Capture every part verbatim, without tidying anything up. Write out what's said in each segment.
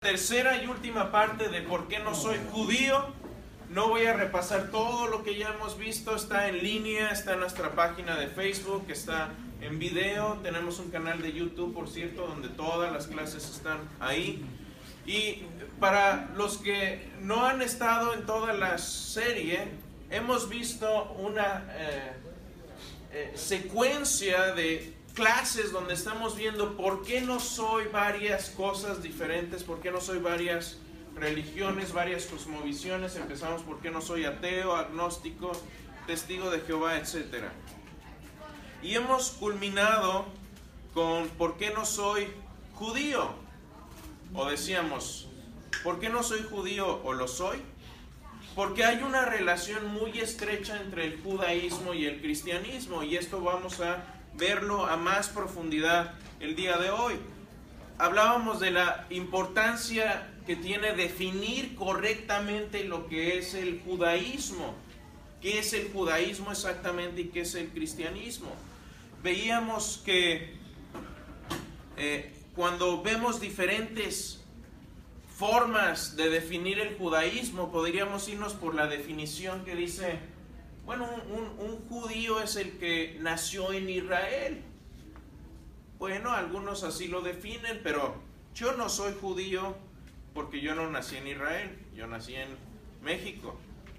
Tercera y última parte de por qué no soy judío. No voy a repasar todo lo que ya hemos visto, está en línea, está en nuestra página de Facebook, está en video, tenemos un canal de YouTube, por cierto, donde todas las clases están ahí. Y para los que no han estado en toda la serie, hemos visto una eh, eh, secuencia de clases donde estamos viendo por qué no soy varias cosas diferentes, por qué no soy varias religiones, varias cosmovisiones. Empezamos por qué no soy ateo, agnóstico, testigo de Jehová, etcétera. Y hemos culminado con por qué no soy judío. O decíamos, ¿por qué no soy judío o lo soy? Porque hay una relación muy estrecha entre el judaísmo y el cristianismo, y esto vamos a verlo a más profundidad el día de hoy. Hablábamos de la importancia que tiene definir correctamente lo que es el judaísmo. ¿Qué es el judaísmo exactamente y qué es el cristianismo? Veíamos que eh, cuando vemos diferentes formas de definir el judaísmo, podríamos irnos por la definición que dice, bueno, un, un, un judío es el que nació en Israel. Bueno, algunos así lo definen, pero yo no soy judío porque yo no nací en Israel, yo nací en México.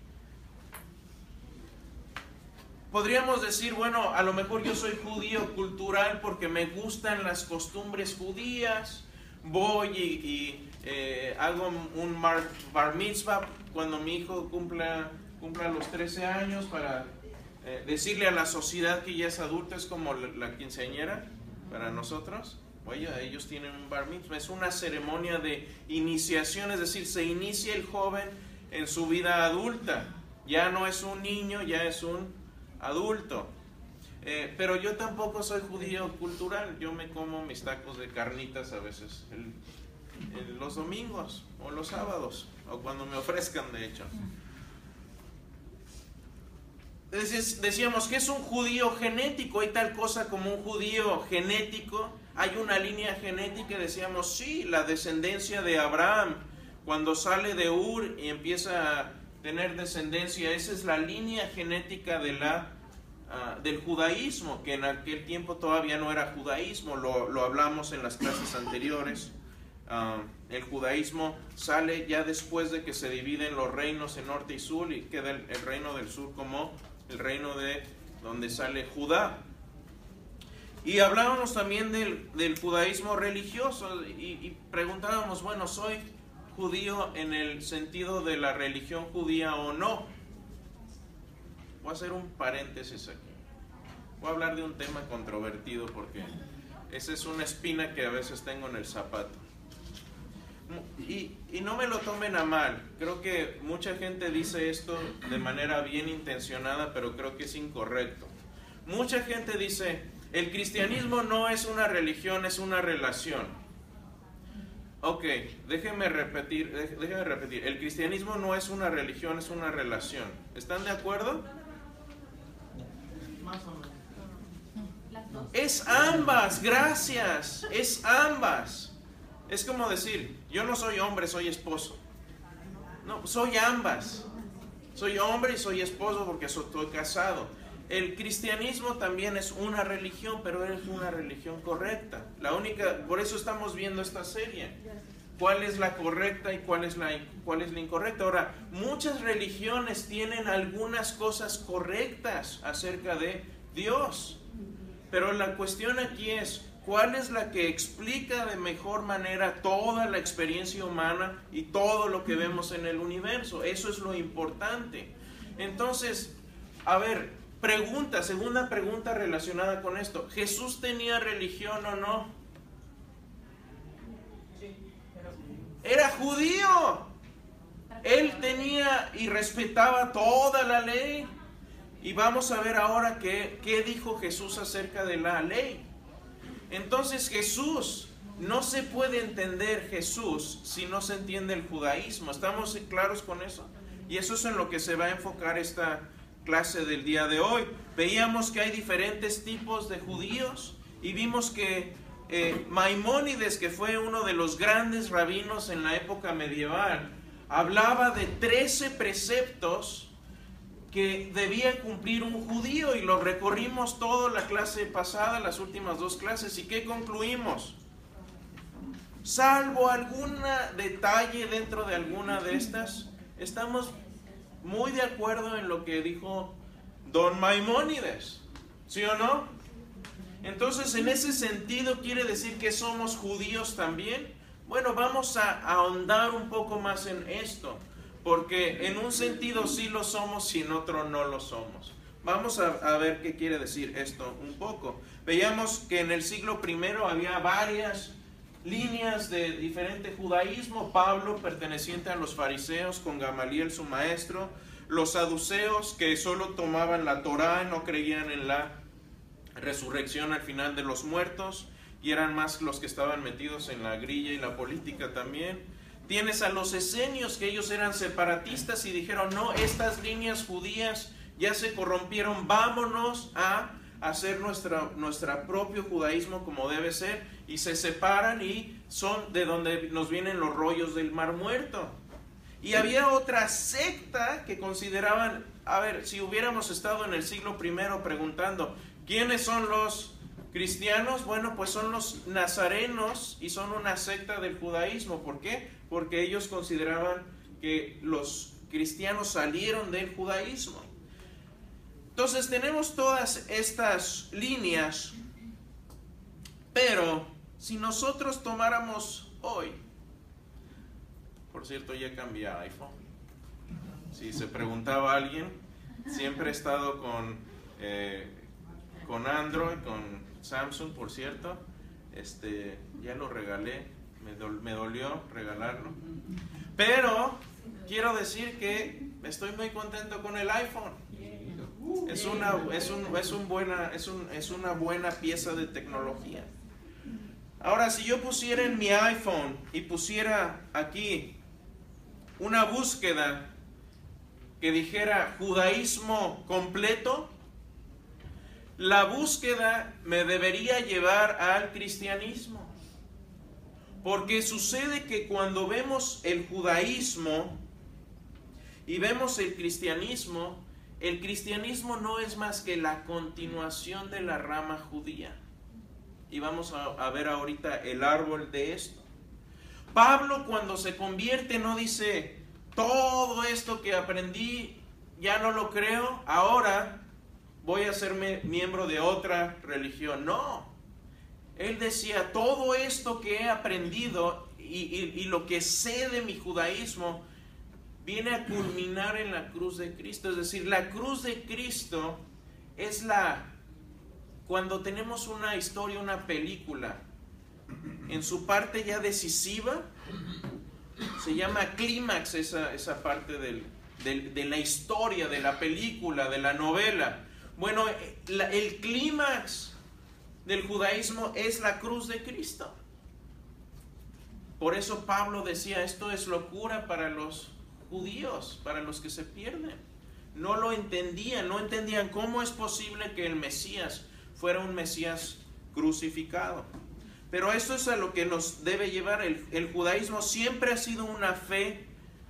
Podríamos decir, bueno, a lo mejor yo soy judío cultural porque me gustan las costumbres judías, voy y, y eh, hago un bar, bar mitzvah cuando mi hijo cumpla, cumpla los trece años para eh, decirle a la sociedad que ya es adulto, es como la, la quinceañera para nosotros. Oye, ellos tienen un bar mitzvah, es una ceremonia de iniciación, es decir, se inicia el joven en su vida adulta, ya no es un niño, ya es un adulto. Eh, pero yo tampoco soy judío cultural, yo me como mis tacos de carnitas a veces el, el, los domingos o los sábados, o cuando me ofrezcan, de hecho. Decíamos que es un judío genético, hay tal cosa como un judío genético, hay una línea genética. Decíamos, sí, la descendencia de Abraham, cuando sale de Ur y empieza a tener descendencia, esa es la línea genética de la, uh, del judaísmo, que en aquel tiempo todavía no era judaísmo, lo, lo hablamos en las clases anteriores. Uh, el judaísmo sale ya después de que se dividen los reinos en norte y sur, y queda el, el reino del sur como el reino de donde sale Judá. Y hablábamos también del, del judaísmo religioso y, y preguntábamos, bueno, ¿soy judío en el sentido de la religión judía o no? Voy a hacer un paréntesis aquí. Voy a hablar de un tema controvertido porque esa es una espina que a veces tengo en el zapato. Y, y no me lo tomen a mal, creo que mucha gente dice esto de manera bien intencionada, pero creo que es incorrecto. Mucha gente dice, el cristianismo no es una religión, es una relación. Ok, déjenme repetir, déjenme repetir, el cristianismo no es una religión, es una relación. ¿Están de acuerdo? Más o menos. Es ambas, gracias, es ambas. Es como decir, yo no soy hombre, soy esposo. No, soy ambas. Soy hombre y soy esposo porque estoy casado. El cristianismo también es una religión, pero es una religión correcta. La única, por eso estamos viendo esta serie. ¿Cuál es la correcta y cuál es la, cuál es la incorrecta? Ahora, muchas religiones tienen algunas cosas correctas acerca de Dios. Pero la cuestión aquí es, ¿cuál es la que explica de mejor manera toda la experiencia humana y todo lo que vemos en el universo? Eso es lo importante. Entonces, a ver, pregunta, segunda pregunta relacionada con esto. ¿Jesús tenía religión o no? Era judío. Él tenía y respetaba toda la ley. Y vamos a ver ahora qué, qué dijo Jesús acerca de la ley. Entonces Jesús, no se puede entender Jesús si no se entiende el judaísmo. ¿Estamos claros con eso? Y eso es en lo que se va a enfocar esta clase del día de hoy. Veíamos que hay diferentes tipos de judíos y vimos que eh, Maimónides, que fue uno de los grandes rabinos en la época medieval, hablaba de trece preceptos que debía cumplir un judío, y lo recorrimos toda la clase pasada, las últimas dos clases. ¿Y qué concluimos? Salvo algún detalle dentro de alguna de estas, estamos muy de acuerdo en lo que dijo don Maimónides, ¿sí o no? Entonces, en ese sentido, ¿quiere decir que somos judíos también? Bueno, vamos a ahondar un poco más en esto, porque en un sentido sí lo somos y en otro no lo somos. Vamos a, a ver qué quiere decir esto un poco. Veíamos que en el siglo primero había varias líneas de diferente judaísmo. Pablo, perteneciente a los fariseos, con Gamaliel su maestro. Los saduceos, que solo tomaban la Torá, no creían en la resurrección al final de los muertos, y eran más los que estaban metidos en la grilla y la política también. Tienes a los esenios, que ellos eran separatistas y dijeron, no, estas líneas judías ya se corrompieron, vámonos a hacer nuestra, nuestro propio judaísmo como debe ser, y se separan y son de donde nos vienen los rollos del Mar Muerto. Y había otra secta que consideraban, a ver, si hubiéramos estado en el siglo primero preguntando, ¿quiénes son los cristianos? Bueno, pues son los nazarenos, y son una secta del judaísmo. ¿Por qué? Porque ellos consideraban que los cristianos salieron del judaísmo. Entonces tenemos todas estas líneas, pero si nosotros tomáramos hoy, por cierto, ya cambié a iPhone. Si se preguntaba a alguien, siempre he estado con, eh, con Android, con Samsung, por cierto. Este, ya lo regalé, me, dol, me dolió regalarlo. Pero quiero decir que estoy muy contento con el iPhone. Es una, es un, es un buena, es un, es una buena pieza de tecnología. Ahora, si yo pusiera en mi iPhone y pusiera aquí una búsqueda que dijera judaísmo completo, la búsqueda me debería llevar al cristianismo. Porque sucede que cuando vemos el judaísmo y vemos el cristianismo, el cristianismo no es más que la continuación de la rama judía. Y vamos a, a ver ahorita el árbol de esto. Pablo, cuando se convierte, no dice, todo esto que aprendí ya no lo creo, ahora voy a hacerme miembro de otra religión. No, él decía, todo esto que he aprendido y, y, y lo que sé de mi judaísmo viene a culminar en la cruz de Cristo. Es decir, la cruz de Cristo es la... Cuando tenemos una historia, una película, en su parte ya decisiva, se llama clímax esa, esa parte del, del, de la historia, de la película, de la novela. Bueno, la, el clímax del judaísmo es la cruz de Cristo. Por eso Pablo decía, esto es locura para los judíos, para los que se pierden. No lo entendían, no entendían cómo es posible que el Mesías fuera un Mesías crucificado. Pero esto es a lo que nos debe llevar. El, el judaísmo siempre ha sido una fe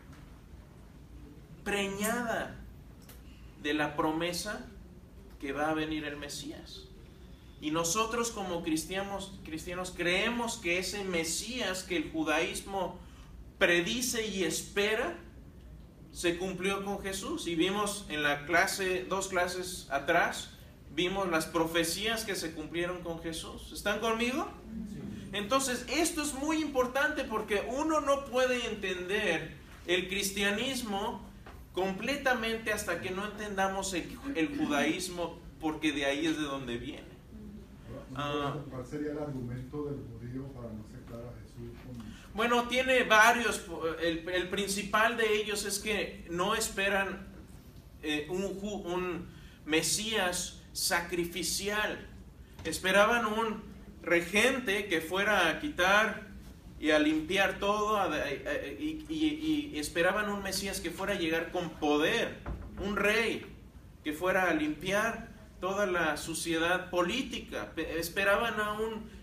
preñada de la promesa que va a venir el Mesías. Y nosotros como cristianos, cristianos creemos que ese Mesías que el judaísmo predice y espera, se cumplió con Jesús. Y vimos en la clase, dos clases atrás, vimos las profecías que se cumplieron con Jesús. ¿Están conmigo? Entonces, esto es muy importante porque uno no puede entender el cristianismo completamente hasta que no entendamos el, el judaísmo, porque de ahí es de donde viene. Uh, ¿Cuál sería el argumento del judío para no aceptar a Jesús? Como... Bueno, tiene varios. El, el principal de ellos es que no esperan eh, un, un Mesías sacrificial. Esperaban un regente que fuera a quitar y a limpiar todo, a, a, a, y, y, y esperaban un Mesías que fuera a llegar con poder, un rey que fuera a limpiar toda la suciedad política. Esperaban a un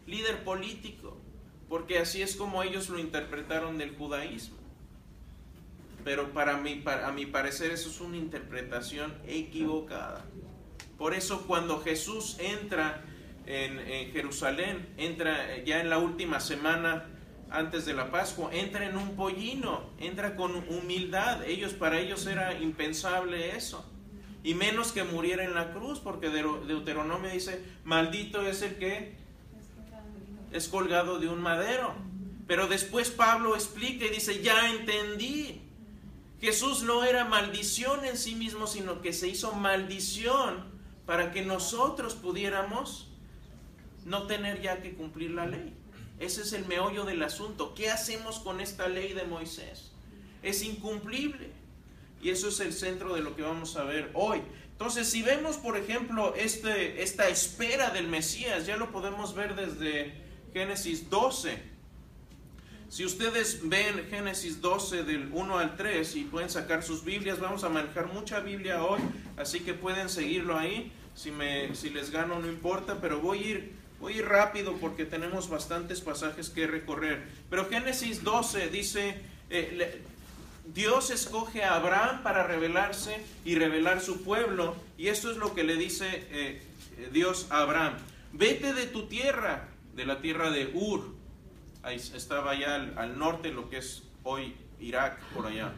líder político, porque así es como ellos lo interpretaron del judaísmo. Pero para mí, para, a mi parecer, eso es una interpretación equivocada. Por eso cuando Jesús entra en, en Jerusalén, entra ya en la última semana antes de la Pascua, entra en un pollino, entra con humildad. Ellos, para ellos era impensable eso, y menos que muriera en la cruz, porque Deuteronomio dice, maldito es el que es colgado de un madero. Pero después Pablo explica y dice, ya entendí. Jesús no era maldición en sí mismo, sino que se hizo maldición para que nosotros pudiéramos no tener ya que cumplir la ley. Ese es el meollo del asunto. ¿Qué hacemos con esta ley de Moisés? Es incumplible. Y eso es el centro de lo que vamos a ver hoy. Entonces, si vemos, por ejemplo, este, esta espera del Mesías, ya lo podemos ver desde Génesis doce. Si ustedes ven Génesis doce del uno al tres y pueden sacar sus Biblias, vamos a manejar mucha Biblia hoy, así que pueden seguirlo ahí. Si, me, si les gano no importa, pero voy a ir, voy a ir rápido porque tenemos bastantes pasajes que recorrer. Pero Génesis doce dice, eh, le, Dios escoge a Abraham para revelarse y revelar su pueblo, y esto es lo que le dice eh, Dios a Abraham. Vete de tu tierra, de la tierra de Ur. Ahí estaba allá al, al norte, lo que es hoy Irak, por allá.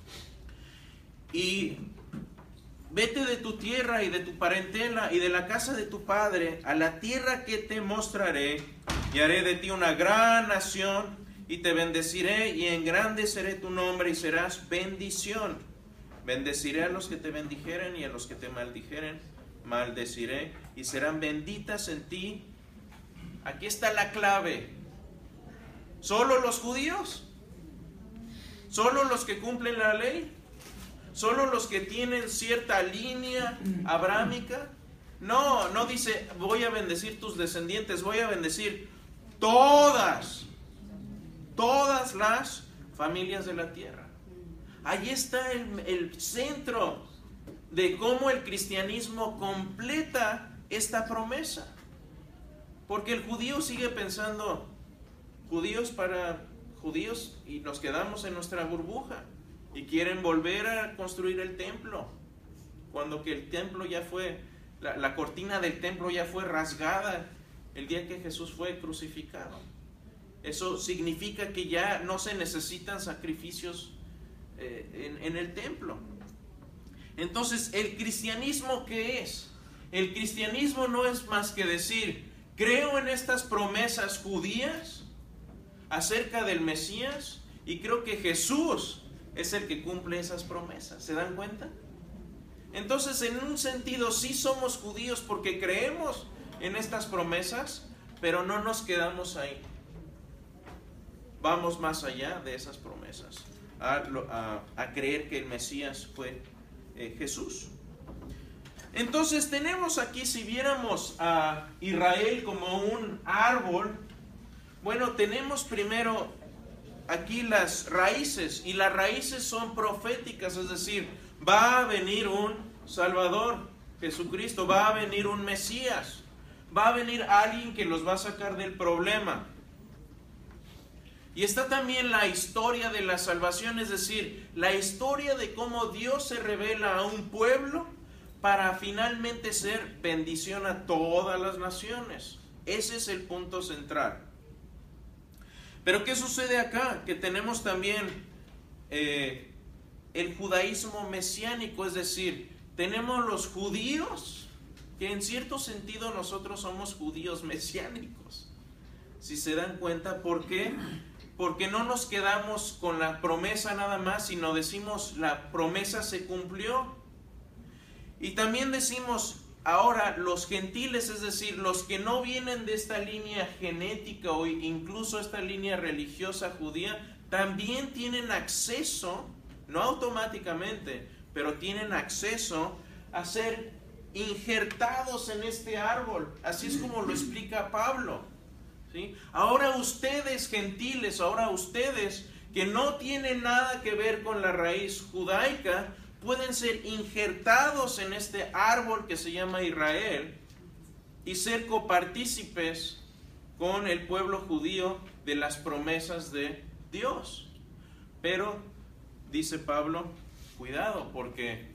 Y vete de tu tierra y de tu parentela y de la casa de tu padre a la tierra que te mostraré, y haré de ti una gran nación, y te bendeciré y engrandeceré tu nombre y serás bendición. Bendeciré a los que te bendijeren y a los que te maldijeren maldeciré, y serán benditas en ti. Aquí está la clave. ¿Solo los judíos? ¿Solo los que cumplen la ley? ¿Solo los que tienen cierta línea abrámica? No, no dice voy a bendecir tus descendientes, voy a bendecir todas, todas las familias de la tierra. Ahí está el, el centro de cómo el cristianismo completa esta promesa. Porque el judío sigue pensando, judíos para judíos, y nos quedamos en nuestra burbuja y quieren volver a construir el templo cuando que el templo ya fue, la, la cortina del templo ya fue rasgada el día que Jesús fue crucificado. Eso significa que ya no se necesitan sacrificios eh, en, en el templo. Entonces, ¿el cristianismo qué es? El cristianismo no es más que decir, creo en estas promesas judías acerca del Mesías, y creo que Jesús es el que cumple esas promesas. ¿Se dan cuenta? Entonces, en un sentido, sí somos judíos porque creemos en estas promesas, pero no nos quedamos ahí. Vamos más allá de esas promesas, a, a, a creer que el Mesías fue eh, Jesús. Entonces, tenemos aquí, si viéramos a Israel como un árbol, bueno, tenemos primero aquí las raíces, y las raíces son proféticas, es decir, va a venir un Salvador, Jesucristo, va a venir un Mesías, va a venir alguien que los va a sacar del problema. Y está también la historia de la salvación, es decir, la historia de cómo Dios se revela a un pueblo para finalmente ser bendición a todas las naciones. Ese es el punto central. Pero ¿qué sucede acá? Que tenemos también eh, el judaísmo mesiánico, es decir, tenemos los judíos, que en cierto sentido nosotros somos judíos mesiánicos. Si se dan cuenta, ¿por qué? Porque no nos quedamos con la promesa nada más, sino decimos la promesa se cumplió. Y también decimos, ahora los gentiles, es decir, los que no vienen de esta línea genética o incluso esta línea religiosa judía, también tienen acceso, no automáticamente, pero tienen acceso a ser injertados en este árbol. Así es como lo explica Pablo, ¿sí? Ahora ustedes gentiles, ahora ustedes que no tienen nada que ver con la raíz judaica, pueden ser injertados en este árbol que se llama Israel y ser copartícipes con el pueblo judío de las promesas de Dios. Pero, dice Pablo, cuidado, porque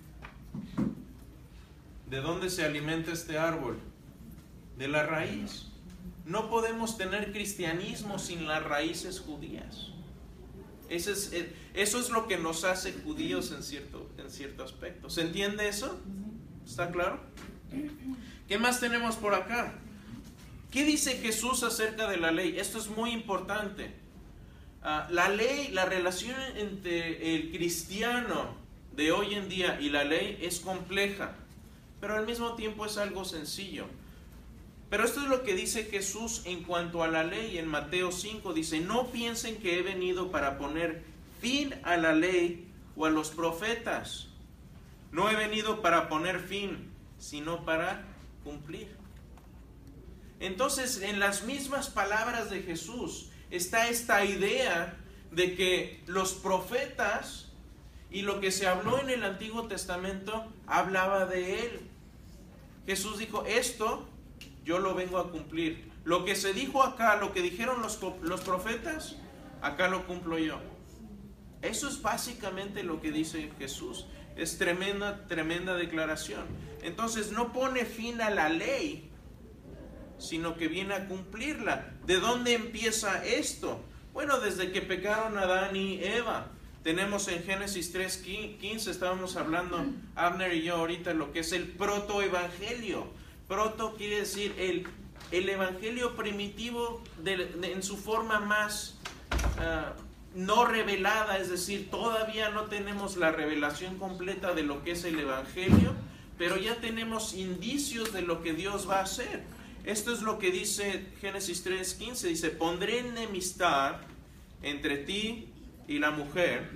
¿de dónde se alimenta este árbol? De la raíz. No podemos tener cristianismo sin las raíces judías. Eso es, eso es lo que nos hace judíos en cierto, en cierto aspecto. ¿Se entiende eso? ¿Está claro? ¿Qué más tenemos por acá? ¿Qué dice Jesús acerca de la ley? Esto es muy importante. Uh, la ley, la relación entre el cristiano de hoy en día y la ley es compleja, pero al mismo tiempo es algo sencillo. Pero esto es lo que dice Jesús en cuanto a la ley en Mateo cinco. Dice, no piensen que he venido para poner fin a la ley o a los profetas. No he venido para poner fin, sino para cumplir. Entonces, en las mismas palabras de Jesús está esta idea de que los profetas y lo que se habló en el Antiguo Testamento hablaba de Él. Jesús dijo, esto yo lo vengo a cumplir. Lo que se dijo acá, lo que dijeron los, los profetas, acá lo cumplo yo. Eso es básicamente lo que dice Jesús. Es tremenda, tremenda declaración. Entonces no pone fin a la ley, sino que viene a cumplirla. ¿De dónde empieza esto? Bueno, desde que pecaron Adán y Eva. Tenemos en Génesis tres quince, estábamos hablando, Abner y yo ahorita, lo que es el protoevangelio. Proto quiere decir el, el evangelio primitivo de, de, en su forma más uh, no revelada, es decir, todavía no tenemos la revelación completa de lo que es el evangelio, pero ya tenemos indicios de lo que Dios va a hacer. Esto es lo que dice Génesis tres quince, dice, pondré enemistad entre ti y la mujer,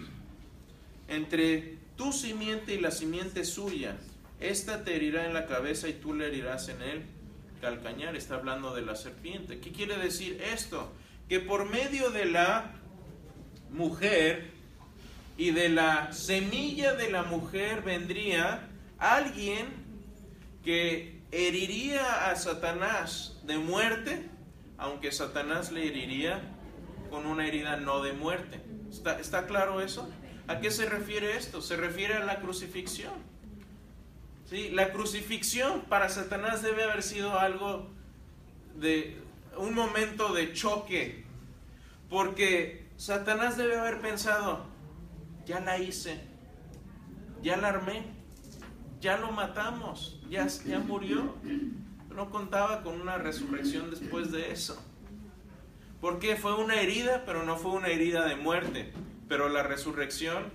entre tu simiente y la simiente suya. Esta te herirá en la cabeza y tú le herirás en el calcañar. Está hablando de la serpiente. ¿Qué quiere decir esto? Que por medio de la mujer y de la semilla de la mujer vendría alguien que heriría a Satanás de muerte, aunque Satanás le heriría con una herida no de muerte. ¿Está, está claro eso? ¿A qué se refiere esto? Se refiere a la crucifixión. ¿Sí? La crucifixión para Satanás debe haber sido algo de un momento de choque, porque Satanás debe haber pensado, ya la hice, ya la armé, ya lo matamos, ya, ya murió. No contaba con una resurrección después de eso. Porque fue una herida, pero no fue una herida de muerte. Pero la resurrección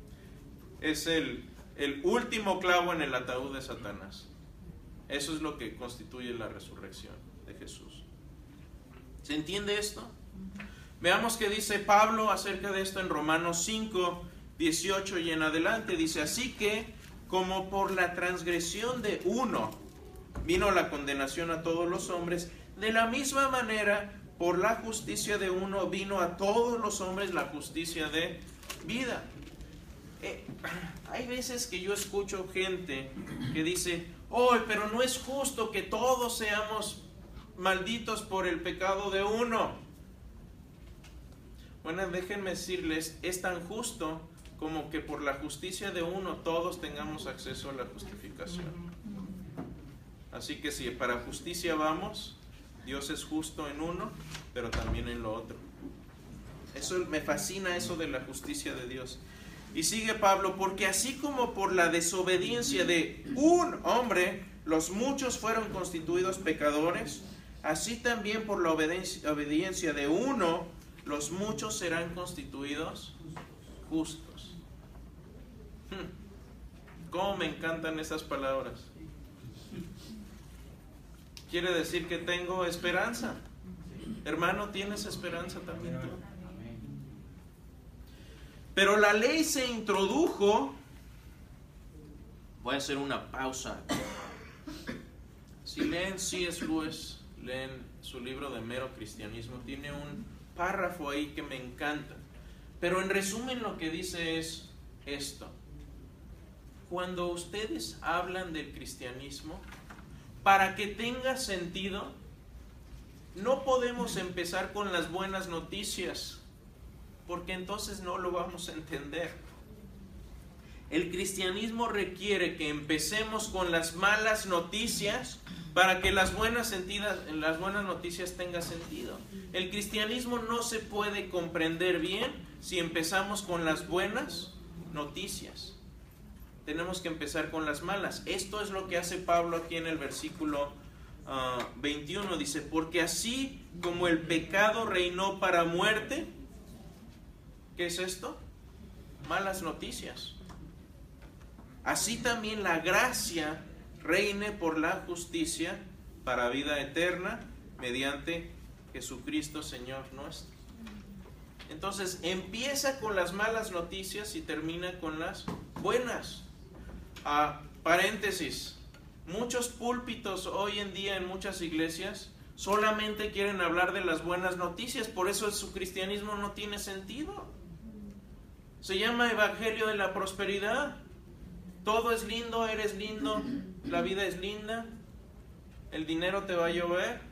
es el, el último clavo en el ataúd de Satanás. Eso es lo que constituye la resurrección de Jesús. ¿Se entiende esto? Veamos qué dice Pablo acerca de esto en Romanos cinco, dieciocho y en adelante. Dice, así que como por la transgresión de uno vino la condenación a todos los hombres, de la misma manera por la justicia de uno vino a todos los hombres la justicia de vida. Eh, hay veces que yo escucho gente que dice, oh, pero no es justo que todos seamos malditos por el pecado de uno. Bueno, déjenme decirles, es tan justo como que por la justicia de uno todos tengamos acceso a la justificación. Así que si para justicia vamos, Dios es justo en uno, pero también en lo otro. Eso me fascina, eso de la justicia de Dios. Y sigue Pablo, porque así como por la desobediencia de un hombre los muchos fueron constituidos pecadores, así también por la obediencia, obediencia de uno los muchos serán constituidos justos. Hmm. ¿Cómo me encantan esas palabras? Quiere decir que tengo esperanza. Hermano, ¿tienes esperanza también tú? Pero la ley se introdujo. Voy a hacer una pausa. Si leen C S Lewis, leen su libro de Mero Cristianismo, tiene un párrafo ahí que me encanta. Pero en resumen lo que dice es esto. Cuando ustedes hablan del cristianismo, para que tenga sentido, no podemos empezar con las buenas noticias, porque entonces no lo vamos a entender. El cristianismo requiere que empecemos con las malas noticias para que las buenas, sentidas, las buenas noticias tengan sentido. El cristianismo no se puede comprender bien si empezamos con las buenas noticias. Tenemos que empezar con las malas. Esto es lo que hace Pablo aquí en el versículo uh, veintiuno. Dice, porque así como el pecado reinó para muerte, ¿qué es esto? Malas noticias. Así también la gracia reine por la justicia para vida eterna mediante Jesucristo Señor nuestro. Entonces empieza con las malas noticias y termina con las buenas. Ah, paréntesis, muchos púlpitos hoy en día en muchas iglesias solamente quieren hablar de las buenas noticias, por eso su cristianismo no tiene sentido. Se llama Evangelio de la Prosperidad. Todo es lindo, eres lindo, la vida es linda, el dinero te va a llover.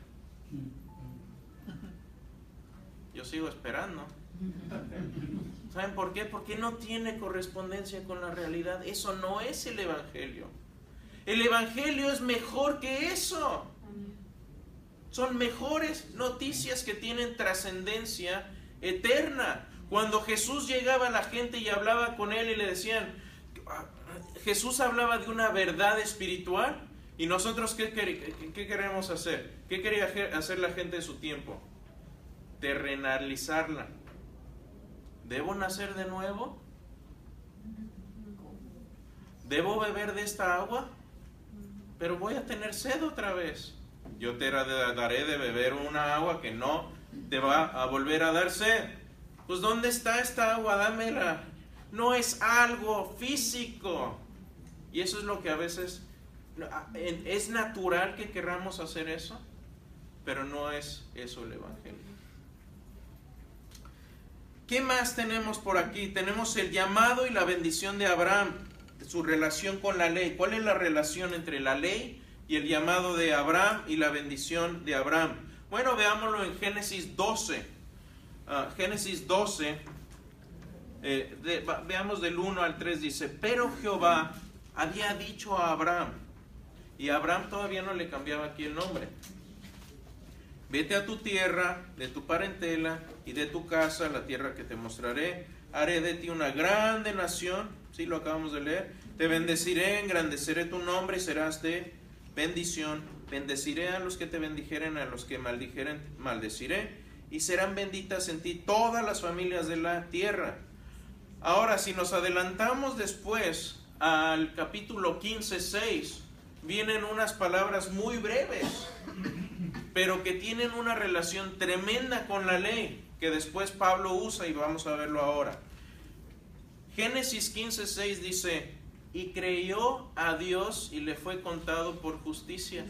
Yo sigo esperando. ¿Saben por qué? Porque no tiene correspondencia con la realidad. Eso no es el Evangelio. El Evangelio es mejor que eso. Son mejores noticias que tienen trascendencia eterna. Cuando Jesús llegaba a la gente y hablaba con él y le decían, Jesús hablaba de una verdad espiritual, y nosotros ¿qué, qué, qué queremos hacer? ¿Qué quería hacer la gente de su tiempo? Terrenalizarla. ¿Debo nacer de nuevo? ¿Debo beber de esta agua? Pero voy a tener sed otra vez. Yo te daré de beber una agua que no te va a volver a dar sed. Pues ¿dónde está esta agua? Dámela. No es algo físico. Y eso es lo que a veces es natural que queramos hacer eso, pero no es eso el Evangelio. ¿Qué más tenemos por aquí? Tenemos el llamado y la bendición de Abraham, su relación con la ley. ¿Cuál es la relación entre la ley y el llamado de Abraham y la bendición de Abraham? Bueno, veámoslo en Génesis doce. Uh, Génesis doce, eh, de, veamos del uno al tres, dice, pero Jehová había dicho a Abraham, y a Abraham todavía no le cambiaba aquí el nombre, vete a tu tierra, de tu parentela y de tu casa, la tierra que te mostraré, haré de ti una grande nación, sí, lo acabamos de leer, te bendeciré, engrandeceré tu nombre y serás de bendición, bendeciré a los que te bendijeren, a los que maldijeren, maldeciré, y serán benditas en ti todas las familias de la tierra. Ahora, si nos adelantamos después al capítulo quince, seis, vienen unas palabras muy breves, pero que tienen una relación tremenda con la ley, que después Pablo usa y vamos a verlo ahora. Génesis quince, seis dice, y creyó a Dios y le fue contado por justicia.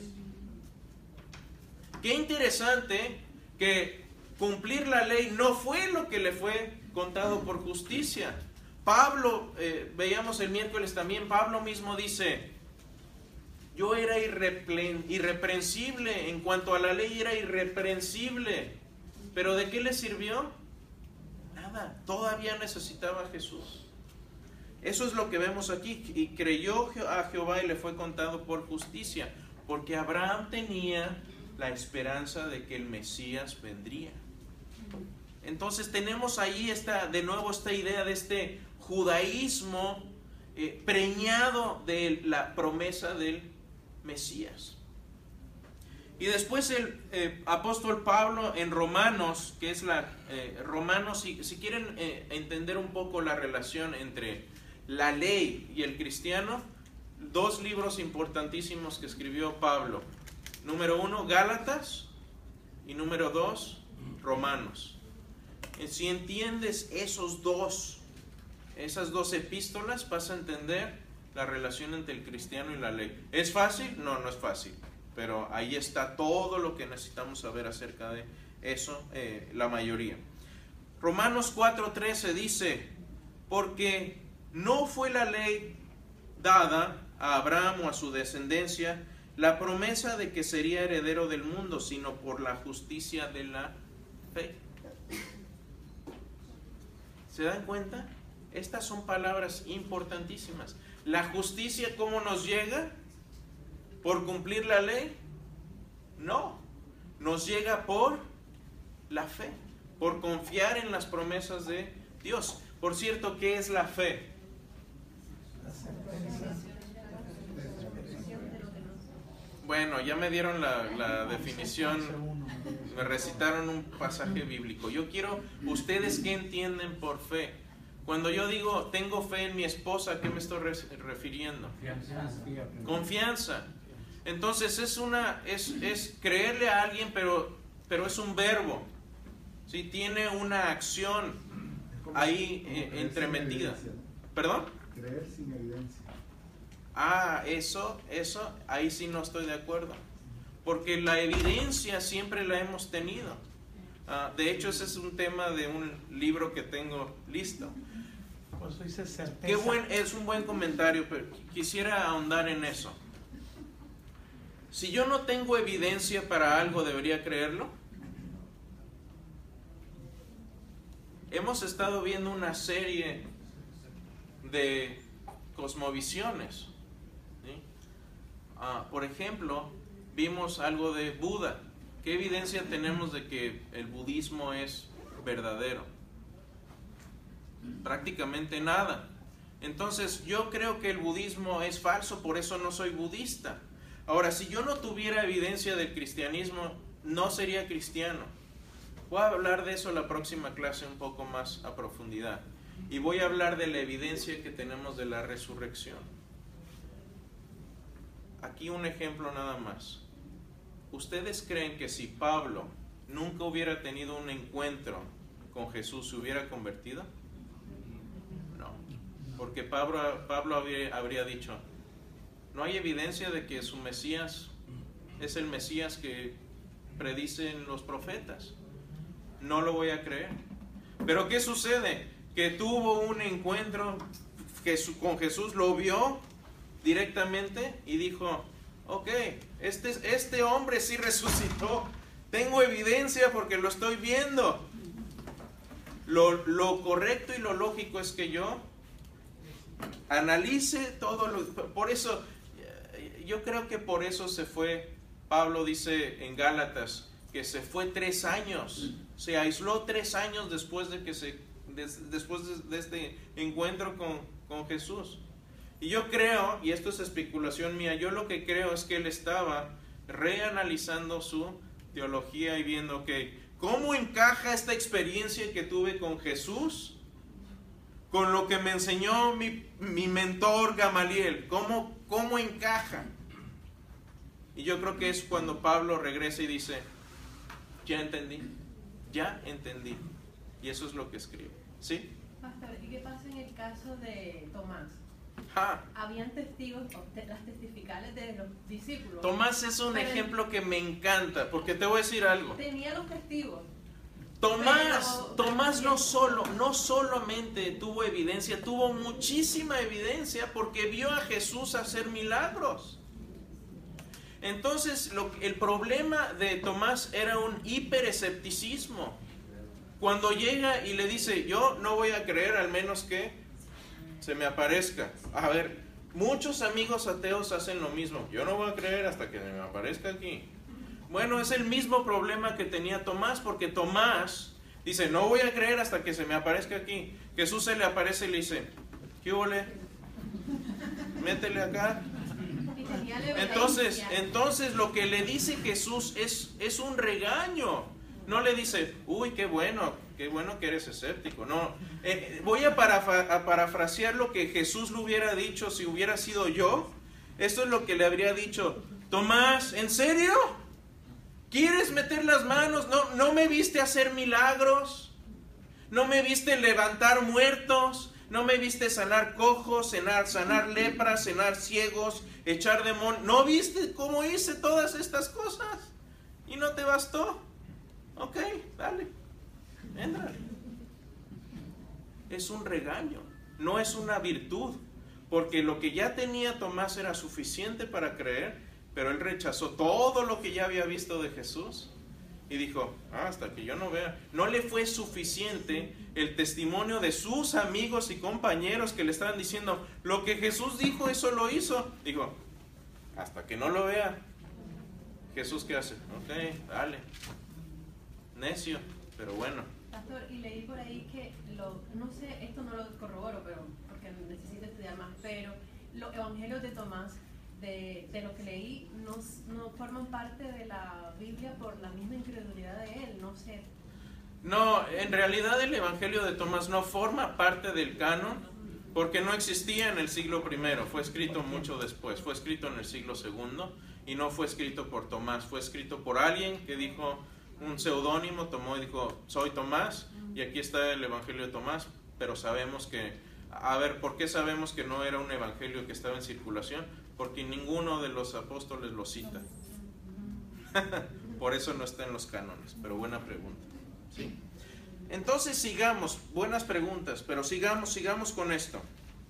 Qué interesante que cumplir la ley no fue lo que le fue contado por justicia. Pablo, eh, veíamos el miércoles también, Pablo mismo dice, yo era irreplen, irreprensible, en cuanto a la ley era irreprensible, pero ¿de qué le sirvió? Nada, todavía necesitaba a Jesús. Eso es lo que vemos aquí, y creyó a Jehová y le fue contado por justicia, porque Abraham tenía la esperanza de que el Mesías vendría. Entonces tenemos ahí esta, de nuevo esta idea de este judaísmo eh, preñado de la promesa del Mesías. Y después el eh, apóstol Pablo en Romanos, que es la eh, Romanos, si, si quieren eh, entender un poco la relación entre la ley y el cristiano, dos libros importantísimos que escribió Pablo. Número uno, Gálatas, y número dos, Romanos. Si entiendes esos dos, esas dos epístolas, vas a entender la relación entre el cristiano y la ley. ¿Es fácil? No, no es fácil. Pero ahí está todo lo que necesitamos saber acerca de eso, eh, la mayoría. Romanos cuatro trece dice, porque no fue la ley dada a Abraham o a su descendencia la promesa de que sería heredero del mundo, sino por la justicia de la fe. ¿Se dan cuenta? Estas son palabras importantísimas. La justicia, ¿cómo nos llega? ¿Por cumplir la ley? No, nos llega por la fe, por confiar en las promesas de Dios. Por cierto, ¿qué es la fe? Bueno, ya me dieron la, la definición, me recitaron un pasaje bíblico. Yo quiero, ¿ustedes qué entienden por fe? Cuando yo digo, tengo fe en mi esposa, ¿a qué me estoy refiriendo? Confianza. Entonces es una, es, es creerle a alguien, pero, pero es un verbo. ¿Sí? Tiene una acción ahí eh, entremetida. ¿Perdón? Creer sin evidencia. Ah, eso, eso, ahí sí no estoy de acuerdo. Porque la evidencia siempre la hemos tenido. Ah, de hecho, ese es un tema de un libro que tengo listo. Pues dice certeza. Qué buen, es un buen comentario, pero quisiera ahondar en eso. Si yo no tengo evidencia para algo, ¿debería creerlo? Hemos estado viendo una serie de cosmovisiones. ¿Sí? Ah, por ejemplo, vimos algo de Buda. ¿Qué evidencia tenemos de que el budismo es verdadero? Prácticamente nada. Entonces, yo creo que el budismo es falso, por eso no soy budista. Ahora, si yo no tuviera evidencia del cristianismo, no sería cristiano. Voy a hablar de eso la próxima clase un poco más a profundidad. Y voy a hablar de la evidencia que tenemos de la resurrección. Aquí un ejemplo nada más. ¿Ustedes creen que si Pablo nunca hubiera tenido un encuentro con Jesús, se hubiera convertido? No. Porque Pablo, Pablo habría, habría dicho, no hay evidencia de que su Mesías es el Mesías que predicen los profetas. No lo voy a creer. Pero ¿qué sucede? Que tuvo un encuentro con Jesús, lo vio directamente y dijo, ok, este, este hombre sí resucitó. Tengo evidencia porque lo estoy viendo. Lo, lo correcto y lo lógico es que yo analice todo lo... Por eso, yo creo que por eso se fue, Pablo dice en Gálatas, que se fue tres años, se aisló tres años después de que se, des, después de, de este encuentro con, con Jesús. Y yo creo, y esto es especulación mía, yo lo que creo es que él estaba reanalizando su teología y viendo que cómo encaja esta experiencia que tuve con Jesús con lo que me enseñó mi, mi mentor Gamaliel, cómo, cómo encaja. Y yo creo que es cuando Pablo regresa y dice, ya entendí, ya entendí. Y eso es lo que escribe. ¿Sí? Pastor, ¿y qué pasa en el caso de Tomás? Ah. Habían testigos, las testificales de los discípulos. Tomás es un pero ejemplo que me encanta, porque te voy a decir algo. Tenía los testigos. Tomás, pero, Tomás no solo, no solamente tuvo evidencia, tuvo muchísima evidencia porque vio a Jesús hacer milagros. Entonces, lo, el problema de Tomás era un hiperescepticismo. Cuando llega y le dice, yo no voy a creer al menos que se me aparezca. A ver, muchos amigos ateos hacen lo mismo. Yo no voy a creer hasta que me aparezca aquí. Bueno, es el mismo problema que tenía Tomás, porque Tomás dice, no voy a creer hasta que se me aparezca aquí. Jesús se le aparece y le dice, ¿qué huele? Métele acá. Entonces, entonces lo que le dice Jesús es, es un regaño. No le dice, uy, qué bueno, qué bueno que eres escéptico. No, eh, voy a, parafra- a parafrasear lo que Jesús le hubiera dicho si hubiera sido yo. Esto es lo que le habría dicho, Tomás, ¿en serio? ¿Quieres meter las manos? ¿No, no me viste hacer milagros? ¿No me viste levantar muertos? ¿No me viste sanar cojos, sanar, sanar lepras, sanar ciegos, echar demonios? ¿No viste cómo hice todas estas cosas? ¿Y no te bastó? Ok, dale, entra. Es un regaño, no es una virtud, porque lo que ya tenía Tomás era suficiente para creer, pero él rechazó todo lo que ya había visto de Jesús y dijo, ah, hasta que yo no vea. No le fue suficiente el testimonio de sus amigos y compañeros que le estaban diciendo, lo que Jesús dijo, eso lo hizo. Dijo, hasta que no lo vea. Jesús, ¿qué hace? Ok, dale. Necio, pero bueno. Pastor, y leí por ahí que, lo, no sé, esto no lo corroboro, pero porque necesito estudiar más, pero los evangelios de Tomás, de, de lo que leí, no, no forman parte de la Biblia por la misma incredulidad de él, no sé. No, en realidad el evangelio de Tomás no forma parte del canon, porque no existía en el siglo primero, fue escrito mucho después, fue escrito en el siglo segundo, y no fue escrito por Tomás, fue escrito por alguien que dijo, un seudónimo, tomó y dijo, soy Tomás, y aquí está el evangelio de Tomás, pero sabemos que, a ver, ¿por qué sabemos que no era un evangelio que estaba en circulación? Porque ninguno de los apóstoles lo cita. Por eso no está en los cánones, pero buena pregunta. ¿Sí? Entonces sigamos, buenas preguntas, pero sigamos, sigamos con esto.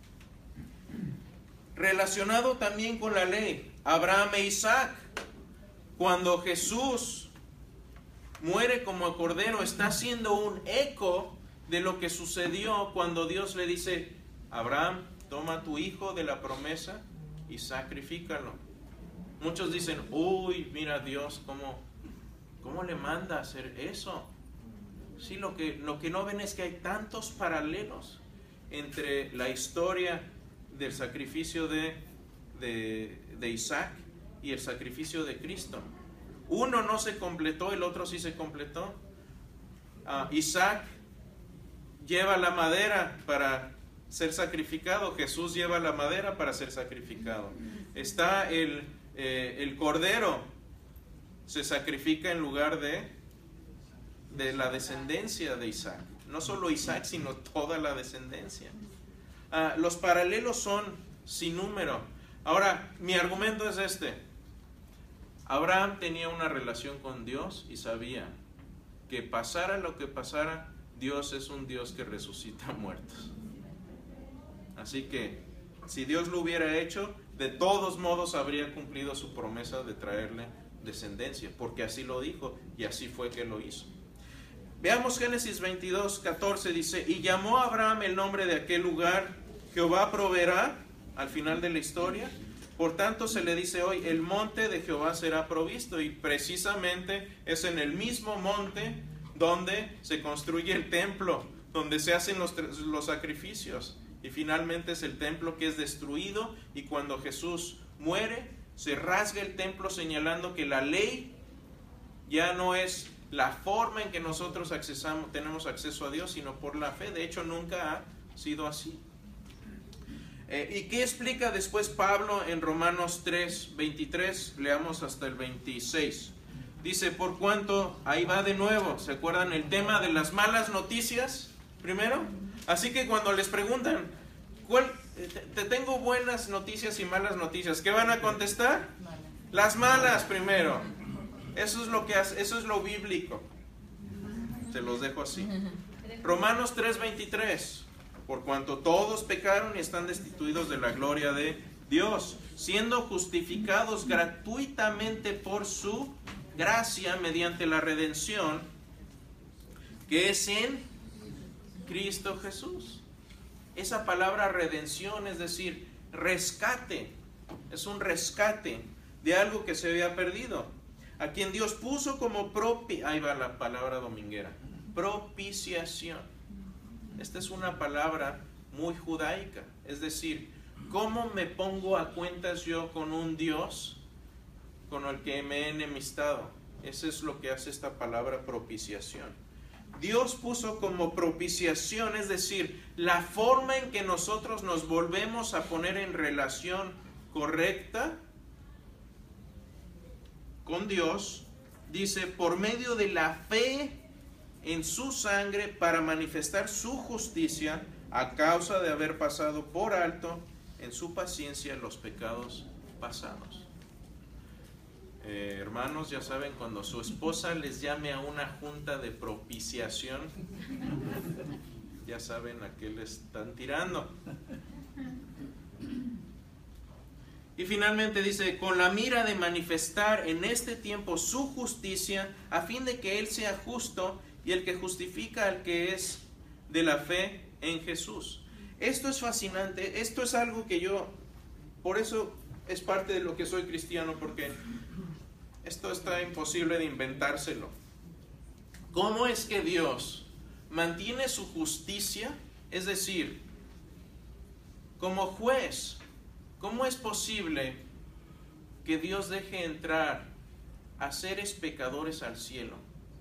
Relacionado también con la ley, Abraham e Isaac, cuando Jesús muere como cordero, está haciendo un eco de lo que sucedió cuando Dios le dice, Abraham, toma tu hijo de la promesa y sacrifícalo. Muchos dicen, uy, mira Dios, ¿cómo, cómo le manda a hacer eso? Sí, lo que, lo que no ven es que hay tantos paralelos entre la historia del sacrificio de, de, de Isaac y el sacrificio de Cristo. Uno no se completó, el otro sí se completó. Uh, Isaac lleva la madera para ser sacrificado, Jesús lleva la madera para ser sacrificado. Está el, eh, el cordero, se sacrifica en lugar de, de la descendencia de Isaac. No solo Isaac, sino toda la descendencia. Uh, los paralelos son sin número. Ahora, mi argumento es este. Abraham tenía una relación con Dios y sabía que pasara lo que pasara, Dios es un Dios que resucita muertos. Así que, si Dios lo hubiera hecho, de todos modos habría cumplido su promesa de traerle descendencia, porque así lo dijo y así fue que lo hizo. Veamos Génesis veintidós, catorce, dice, y llamó a Abraham el nombre de aquel lugar, Jehová proveerá, al final de la historia. Por tanto se le dice hoy, el monte de Jehová será provisto, y precisamente es en el mismo monte donde se construye el templo, donde se hacen los, los sacrificios, y finalmente es el templo que es destruido, y cuando Jesús muere, se rasga el templo señalando que la ley ya no es la forma en que nosotros accesamos, tenemos acceso a Dios, sino por la fe. De hecho, nunca ha sido así. Eh, ¿Y qué explica después Pablo en Romanos tres, veintitrés? Leamos hasta el veintiséis. Dice, por cuanto, ahí va de nuevo, ¿se acuerdan el tema de las malas noticias? Primero, así que cuando les preguntan, ¿cuál, te, te tengo buenas noticias y malas noticias? ¿Qué van a contestar? Las malas primero. Eso es lo que hace, eso es lo bíblico. Se los dejo así. Romanos tres, veintitrés. Por cuanto todos pecaron y están destituidos de la gloria de Dios, siendo justificados gratuitamente por su gracia mediante la redención que es en Cristo Jesús. Esa palabra redención, es decir, rescate, es un rescate de algo que se había perdido, a quien Dios puso como propi, ahí va la palabra dominguera, propiciación. Esta es una palabra muy judaica, es decir, ¿cómo me pongo a cuentas yo con un Dios con el que me he enemistado? Eso es lo que hace esta palabra propiciación. Dios puso como propiciación, es decir, la forma en que nosotros nos volvemos a poner en relación correcta con Dios, dice, por medio de la fe en su sangre para manifestar su justicia a causa de haber pasado por alto en su paciencia los pecados pasados. Eh, hermanos, ya saben, cuando su esposa les llame a una junta de propiciación, ya saben a qué le están tirando. Y finalmente dice, con la mira de manifestar en este tiempo su justicia, a fin de que Él sea justo y el que justifica al que es de la fe en Jesús. Esto es fascinante, esto es algo que yo, por eso es parte de lo que soy cristiano, porque esto está imposible de inventárselo. ¿Cómo es que Dios mantiene su justicia? Es decir, como juez, ¿cómo es posible que Dios deje entrar a seres pecadores al cielo?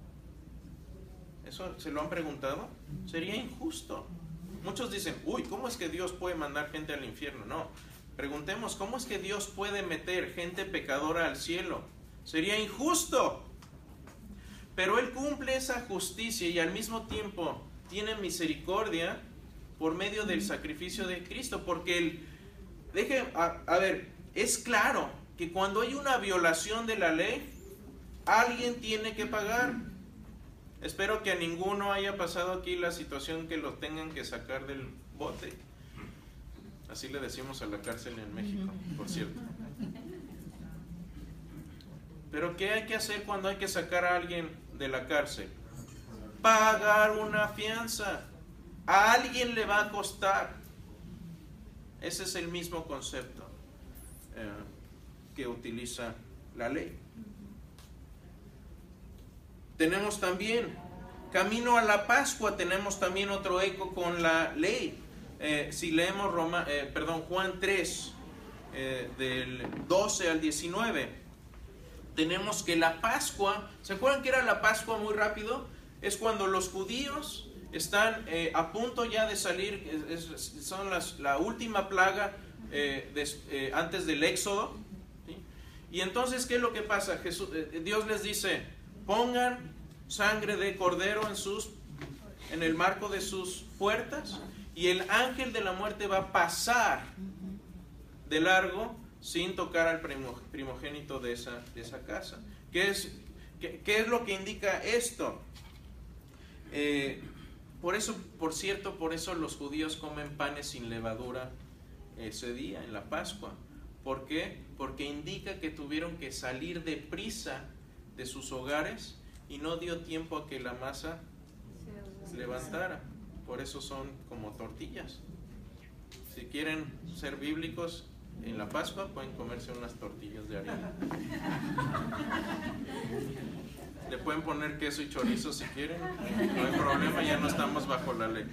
¿Eso se lo han preguntado? Sería injusto. Muchos dicen, uy, ¿cómo es que Dios puede mandar gente al infierno? No, preguntemos, ¿cómo es que Dios puede meter gente pecadora al cielo? Sería injusto. Pero Él cumple esa justicia y al mismo tiempo tiene misericordia por medio del sacrificio de Cristo, porque Él, deje, a, a ver, es claro que cuando hay una violación de la ley, alguien tiene que pagar. Espero que a ninguno haya pasado aquí la situación que lo tengan que sacar del bote. Así le decimos a la cárcel en México, por cierto. Pero ¿qué hay que hacer cuando hay que sacar a alguien de la cárcel? Pagar una fianza. A alguien le va a costar. Ese es el mismo concepto eh, que utiliza la ley. Tenemos también, camino a la Pascua, tenemos también otro eco con la ley. Eh, si leemos Roma, eh, perdón, Juan tres, eh, del doce al diecinueve, tenemos que la Pascua, ¿se acuerdan que era la Pascua muy rápido? Es cuando los judíos están eh, a punto ya de salir, es, es, son las, la última plaga eh, de, eh, antes del Éxodo, ¿sí? Y entonces, ¿qué es lo que pasa? Jesús, eh, Dios les dice, pongan sangre de cordero en sus en el marco de sus puertas y el ángel de la muerte va a pasar de largo sin tocar al primogénito de esa, de esa casa. ¿Qué es, qué, qué es lo que indica esto? Eh, por eso, por cierto, por eso los judíos comen panes sin levadura ese día, en la Pascua. ¿Por qué? Porque indica que tuvieron que salir deprisa de sus hogares y no dio tiempo a que la masa se levantara. Por eso son como tortillas. Si quieren ser bíblicos, en la Pascua pueden comerse unas tortillas de harina. Le pueden poner queso y chorizo si quieren, no hay problema, ya no estamos bajo la ley.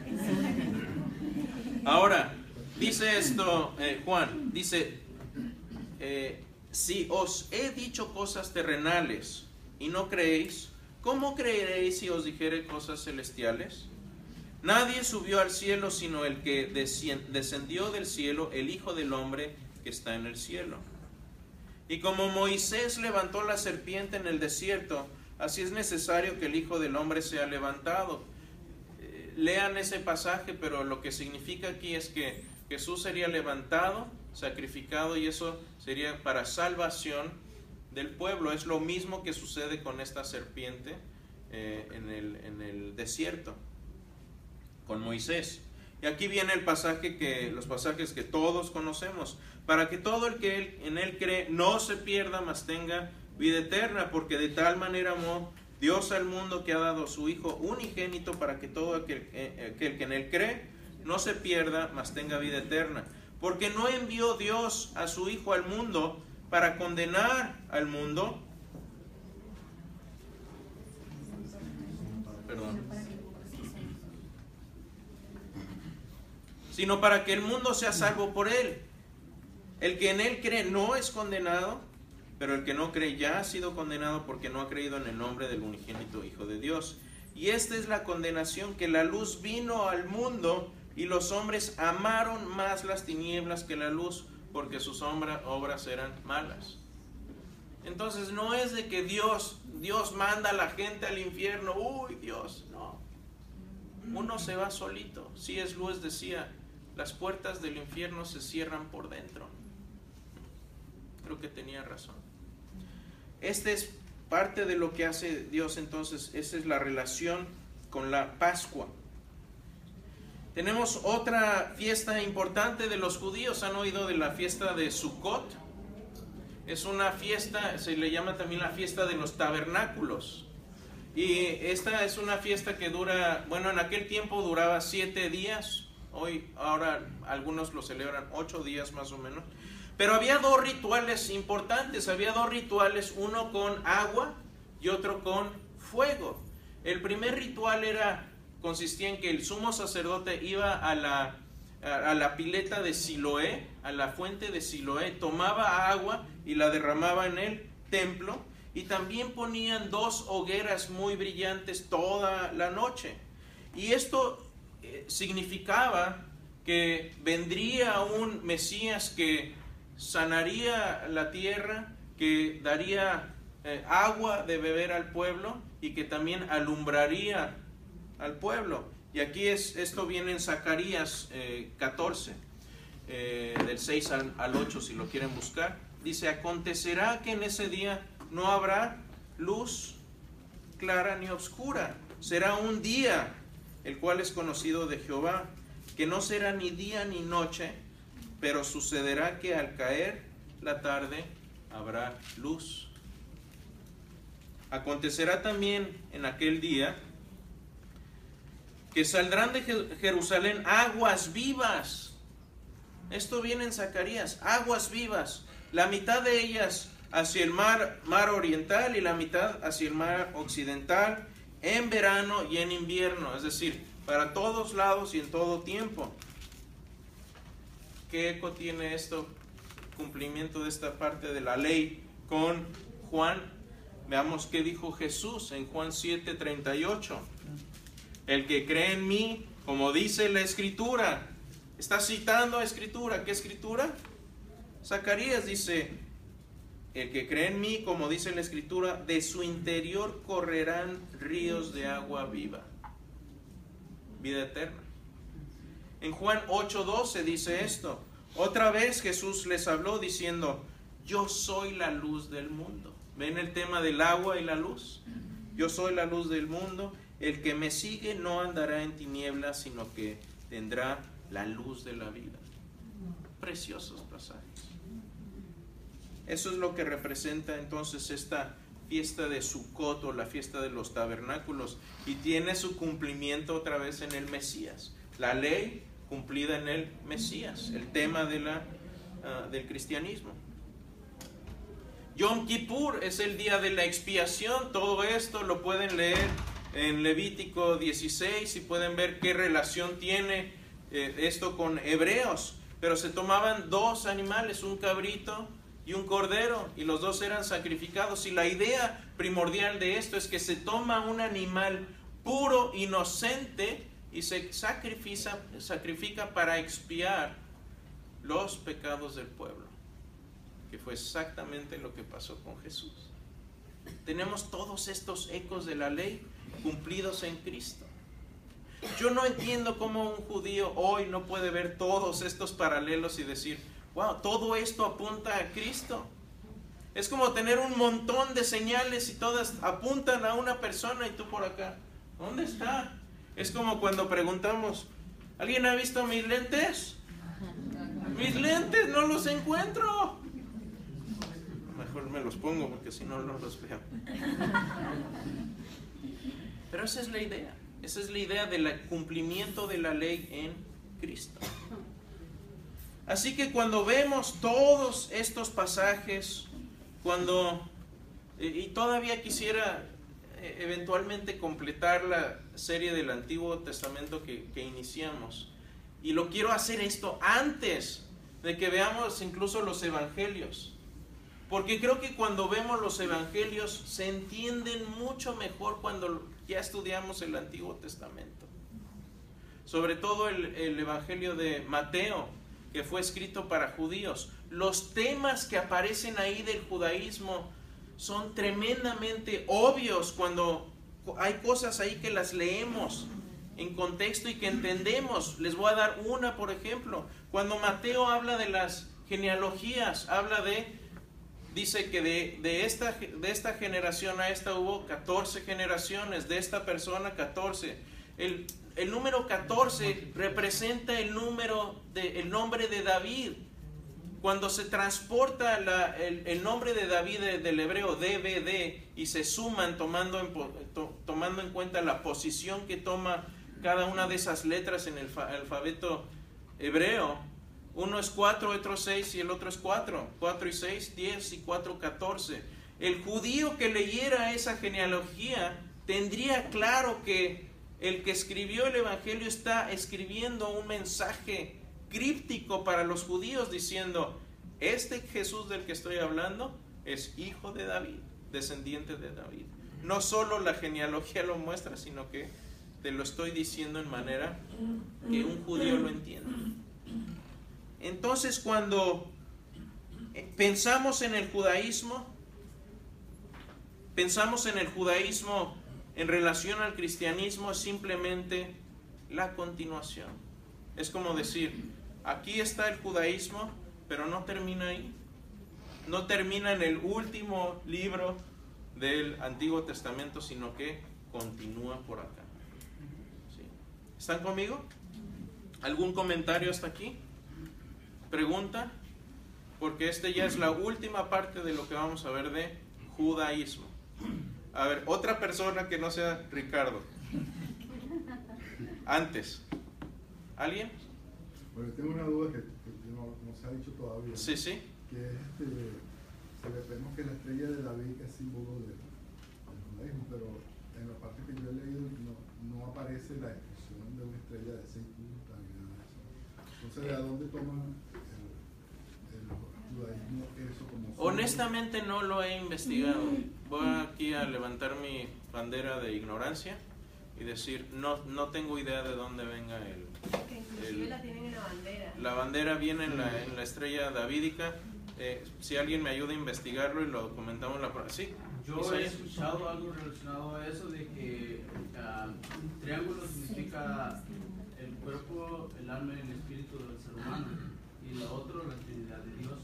Ahora, dice esto eh, Juan, dice, eh, si os he dicho cosas terrenales y no creéis, ¿cómo creeréis si os dijere cosas celestiales? Nadie subió al cielo sino el que descendió del cielo, el Hijo del Hombre que está en el cielo. Y como Moisés levantó la serpiente en el desierto, así es necesario que el Hijo del Hombre sea levantado. Eh, lean ese pasaje, pero lo que significa aquí es que Jesús sería levantado, sacrificado, y eso sería para salvación del pueblo. Es lo mismo que sucede con esta serpiente eh, en el, en el desierto, con Moisés. Y aquí viene el pasaje que, los pasajes que todos conocemos, para que todo el que él, en él cree no se pierda, mas tenga vida eterna, porque de tal manera amó Dios al mundo que ha dado a su Hijo unigénito, para que todo aquel, eh, aquel que en él cree no se pierda, mas tenga vida eterna. Porque no envió Dios a su Hijo al mundo para condenar al mundo, perdón, sino para que el mundo sea salvo por él. El que en él cree no es condenado, pero el que no cree ya ha sido condenado porque no ha creído en el nombre del unigénito Hijo de Dios. Y esta es la condenación, que la luz vino al mundo y los hombres amaron más las tinieblas que la luz, porque sus obras eran malas. Entonces no es de que Dios, Dios manda a la gente al infierno, uy Dios, no. Uno se va solito. C S Lewis decía, las puertas del infierno se cierran por dentro. Creo que tenía razón. Este es parte de lo que hace Dios entonces. Esa es la relación con la Pascua. Tenemos otra fiesta importante de los judíos. ¿Han oído de la fiesta de Sukkot? es una fiesta, se le llama también la fiesta de los tabernáculos. Y esta es una fiesta que dura, bueno, en aquel tiempo duraba siete días. Hoy, ahora algunos lo celebran ocho días más o menos. Pero había dos rituales importantes. Había dos rituales, uno con agua y otro con fuego. El primer ritual era, consistía en que el sumo sacerdote iba a la, a, a la pileta de Siloé, a la fuente de Siloé, tomaba agua y la derramaba en el templo. Y también ponían dos hogueras muy brillantes toda la noche. Y esto eh, significaba que vendría un Mesías que sanaría la tierra, que daría eh, agua de beber al pueblo y que también alumbraría al pueblo. Y aquí es, esto viene en Zacarías eh, catorce, eh, del seis al, al ocho, si lo quieren buscar. Dice: acontecerá que en ese día no habrá luz clara ni oscura. Será un día, el cual es conocido de Jehová, que no será ni día ni noche, pero sucederá que al caer la tarde habrá luz. Acontecerá también en aquel día que saldrán de Jerusalén aguas vivas. Esto viene en Zacarías, aguas vivas. La mitad de ellas hacia el mar, mar oriental y la mitad hacia el mar occidental, en verano y en invierno, es decir, para todos lados y en todo tiempo. ¿Qué eco tiene esto? Cumplimiento de esta parte de la ley con Juan. Veamos qué dijo Jesús en Juan siete treinta y ocho. El que cree en mí, como dice la Escritura. Está citando a Escritura. ¿Qué Escritura? Zacarías dice: el que cree en mí, como dice la Escritura, de su interior correrán ríos de agua viva. Vida eterna. En Juan ocho doce dice esto: otra vez Jesús les habló diciendo: yo soy la luz del mundo. ¿Ven el tema del agua y la luz? Yo soy la luz del mundo. El que me sigue no andará en tinieblas, sino que tendrá la luz de la vida. Preciosos pasajes. Eso es lo que representa entonces esta fiesta de Sukkot, o la fiesta de los tabernáculos, y tiene su cumplimiento otra vez en el Mesías. La ley cumplida en el Mesías, el tema de la, uh, del cristianismo. Yom Kippur es el día de la expiación. Todo esto lo pueden leer en Levítico dieciséis y pueden ver qué relación tiene eh, esto con Hebreos. Pero se tomaban dos animales, un cabrito y un cordero, y los dos eran sacrificados. Y la idea primordial de esto es que se toma un animal puro, inocente, y se sacrifica, sacrifica para expiar los pecados del pueblo, que fue exactamente lo que pasó con Jesús. Tenemos todos estos ecos de la ley cumplidos en Cristo. Yo no entiendo cómo un judío hoy no puede ver todos estos paralelos y decir: wow, todo esto apunta a Cristo. Es como tener un montón de señales y todas apuntan a una persona, y tú por acá, ¿dónde está? Es como cuando preguntamos: ¿alguien ha visto mis lentes? Mis lentes, no los encuentro. Mejor me los pongo porque si no, no los veo. Pero esa es la idea. Esa es la idea del cumplimiento de la ley en Cristo. Así que cuando vemos todos estos pasajes, cuando, y todavía quisiera eventualmente completar la serie del Antiguo Testamento que, que iniciamos, y lo quiero hacer esto antes de que veamos incluso los evangelios, porque creo que cuando vemos los evangelios se entienden mucho mejor cuando ya estudiamos el Antiguo Testamento. Sobre todo el, el evangelio de Mateo, que fue escrito para judíos. Los temas que aparecen ahí del judaísmo son tremendamente obvios cuando hay cosas ahí que las leemos en contexto y que entendemos. Les voy a dar una, por ejemplo. Cuando Mateo habla de las genealogías, habla de, dice que de, de, esta, de esta generación a esta hubo catorce generaciones, de esta persona catorce. El, el número catorce representa el número de, el nombre de David. Cuando se transporta la, el, el nombre de David de, del hebreo D B D y se suman tomando en, to, tomando en cuenta la posición que toma cada una de esas letras en el fa, alfabeto hebreo, uno es cuatro, otro es seis y el otro es cuatro. cuatro y seis, diez y cuatro, catorce. El judío que leyera esa genealogía tendría claro que el que escribió el Evangelio está escribiendo un mensaje críptico para los judíos diciendo: este Jesús del que estoy hablando es hijo de David, descendiente de David. No solo la genealogía lo muestra, sino que te lo estoy diciendo en manera que un judío lo entienda. Entonces, cuando pensamos en el judaísmo, pensamos en el judaísmo en relación al cristianismo, es simplemente la continuación. Es como decir, aquí está el judaísmo, pero no termina ahí. No termina en el último libro del Antiguo Testamento, sino que continúa por acá. ¿Sí? ¿Están conmigo? ¿Algún comentario hasta aquí? ¿Pregunta? Porque este ya es la última parte de lo que vamos a ver de judaísmo. A ver, otra persona que no sea Ricardo. Antes. ¿Alguien? Bueno, tengo una duda que, que no, no se ha dicho todavía. Sí, sí. Que es este, se ve, vemos que la estrella de David es símbolo del, del judaísmo, pero en la parte que yo he leído no, no aparece la expresión de una estrella de seis puntas ni nada de eso. Entonces, ¿de dónde toman el, el judaísmo eso como símbolo? Honestamente no lo he investigado. Voy aquí a levantar mi bandera de ignorancia y decir, no, no tengo idea de dónde venga el... Que inclusive el la tienen en la bandera. la bandera viene en la, en la estrella davídica. Eh, si alguien me ayuda a investigarlo y lo comentamos la próxima. Sí. Yo he escuchado algo relacionado a eso, de que uh, un triángulo significa el cuerpo, el alma y el espíritu del ser humano, y lo otro la Trinidad de Dios,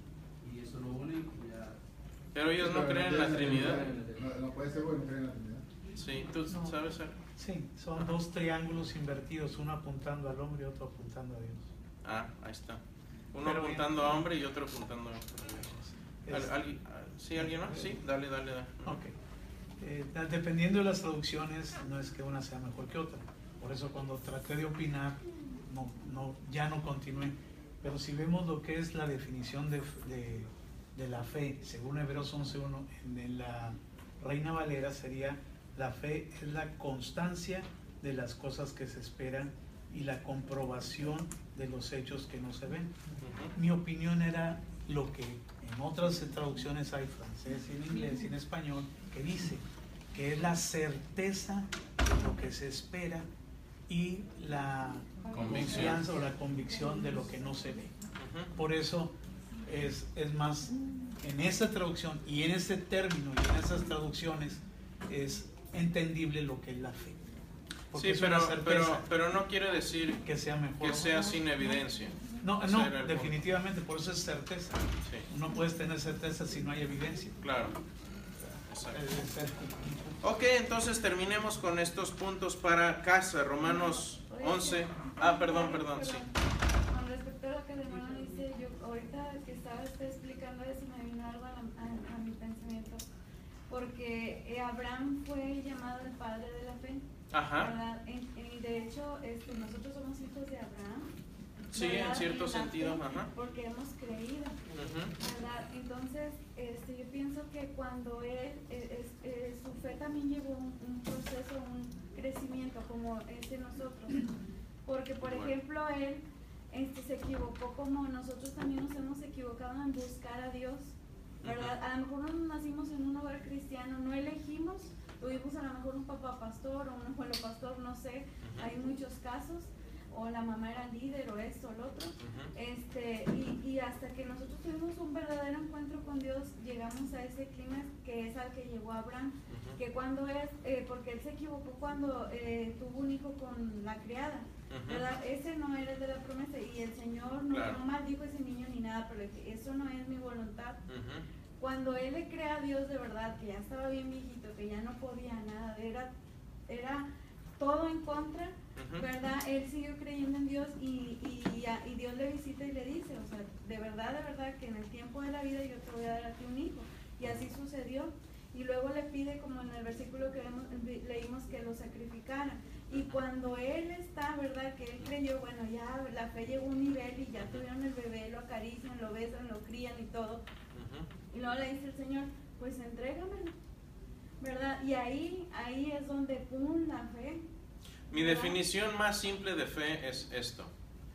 y eso lo une y ya. Pero ellos no creen en la Trinidad. No, no puede ser bueno, creen en la Trinidad. Sí, ¿tú No. sabes? Sí, son dos triángulos invertidos, uno apuntando al hombre y otro apuntando a Dios. Ah, ahí está. Uno Pero apuntando bien. a hombre y otro apuntando a Dios. Es- ¿Al, alguien, ¿Sí, alguien más? Sí, dale, dale, dale. Ok. Eh, da- dependiendo de las traducciones, no es que una sea mejor que otra. Por eso cuando traté de opinar, no, no, ya no continué. Pero si vemos lo que es la definición de, de, de la fe, según Hebreos once uno, en, en la Reina Valera sería: la fe es la constancia de las cosas que se esperan y la comprobación de los hechos que no se ven. Ujú. Mi opinión era lo que en otras traducciones hay, francés, en inglés y en español, que dice que es la certeza de lo que se espera y la Convicción. confianza o la convicción de lo que no se ve. Ujú. Por eso es, es más, en esa traducción y en ese término y en esas traducciones es entendible lo que es la fe. Porque Sí, es pero, una certeza pero, pero no quiere decir que sea mejor. que sea sin evidencia. No, Ese no, era el punto. definitivamente, por eso es certeza. Sí, No puedes tener certeza si no hay evidencia. claro. Exacto. Es- es- Ok, entonces terminemos con estos puntos para casa. Romanos once. Ah, perdón, perdón, sí. Con respecto a lo que el hermano dice, yo ahorita que estaba usted explicando eso me vino algo a, la- a- a mi pensamiento, porque eh, Abraham fue llamado el padre de la fe, Ajá. ¿verdad? En- Y de hecho este, nosotros somos hijos de Abraham. Sí, en ¿verdad? cierto la fe, sentido, ajá. Porque hemos creído. Ujú. ¿Verdad? Entonces, este, yo pienso que cuando él, eh, es- eh, su fe también llevó un, un proceso, un crecimiento como es de nosotros. Porque, por Bueno. ejemplo, él este, se equivocó como nosotros también nos hemos equivocado en buscar a Dios, ¿verdad? Ujú. A lo mejor no nacimos en un hogar cristiano, no elegimos, tuvimos a lo mejor un papá pastor o un abuelo pastor, no sé, Ujú. hay muchos casos, o la mamá era líder o esto o lo otro. Ujú. Este, y, y hasta que nosotros tuvimos un verdadero encuentro con Dios, llegamos a ese clima que es al que llegó Abraham, Ujú. que cuando es, eh, porque él se equivocó cuando eh, tuvo un hijo con la criada, Ujú. ¿verdad? Ese no era el de la promesa y el Señor no, Claro. no maldijo a ese niño ni nada, pero que eso no es mi voluntad. Ujú. Cuando él le cree a Dios de verdad, que ya estaba bien viejito, que ya no podía nada, era, era todo en contra, Ujú. ¿verdad? Él siguió creyendo en Dios y, y, y Dios le visita y le dice, o sea, de verdad, de verdad que en el tiempo de la vida yo te voy a dar a ti un hijo. Y así sucedió. Y luego le pide, como en el versículo que vemos, leímos, que lo sacrificara. Y cuando él está, ¿verdad? Que él creyó, bueno, ya la fe llegó a un nivel y ya tuvieron el bebé, lo acarician, lo besan, lo crían y todo. Ujú. Y luego le dice el Señor, pues entrégamelo, ¿verdad? Y ahí, ahí es donde, pum, la fe. Mi definición más simple de fe es esto.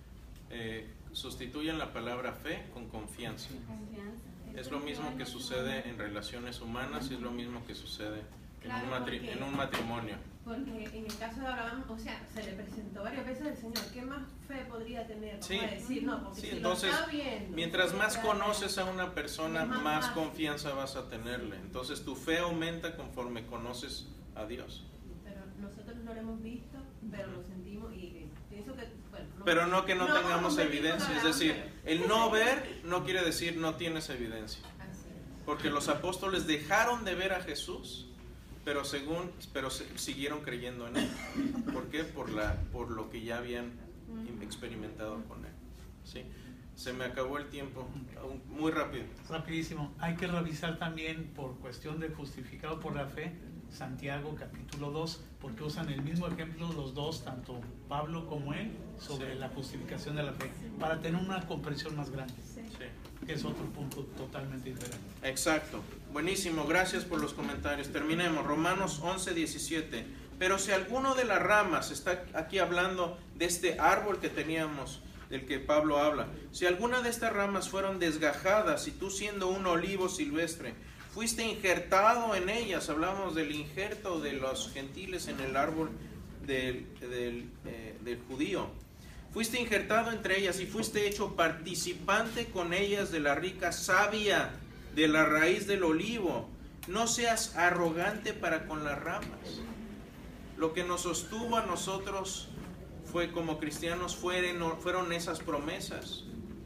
Eh, sustituyen la palabra fe con confianza. Confianza. Es lo mismo que sucede en relaciones humanas y es lo mismo que sucede en, Claro, un, matri- porque- en un matrimonio. Porque en el caso de Abraham, o sea, se le presentó varias veces el Señor. ¿Qué más fe podría tener? Sí. Para decir, no, porque Sí, si entonces, lo está viendo, mientras más claro, conoces a una persona, es más más fácil. confianza vas a tenerle. Entonces tu fe aumenta conforme conoces a Dios. Pero nosotros no lo hemos visto, pero lo sentimos y pienso que, bueno, no, Pero no que no, vamos a tengamos competir con evidencia. Es Abraham, decir, pero- el no ver no quiere decir no tienes evidencia. Así es. Porque los apóstoles dejaron de ver a Jesús, pero según pero se- siguieron creyendo en él. ¿Por qué? Por la por lo que ya habían experimentado con él. ¿Sí? Se me acabó el tiempo. Aún- Muy rápido. Rapidísimo, hay que revisar también por cuestión de justificado por la fe, Santiago capítulo dos, porque usan el mismo ejemplo los dos, tanto Pablo como él, sobre Sí. la justificación de la fe, para tener una comprensión más grande, Sí. Sí. que es otro punto totalmente diferente. Exacto. Buenísimo. Gracias por los comentarios. Terminemos. Romanos once, diecisiete. Pero si alguno de las ramas, está aquí hablando de este árbol que teníamos, del que Pablo habla, si alguna de estas ramas fueron desgajadas y tú siendo un olivo silvestre, fuiste injertado en ellas, hablamos del injerto de los gentiles en el árbol del, del, eh, del judío, fuiste injertado entre ellas y fuiste hecho participante con ellas de la rica savia de la raíz del olivo, no seas arrogante para con las ramas. Lo que nos sostuvo a nosotros fue como cristianos fueron, fueron esas promesas.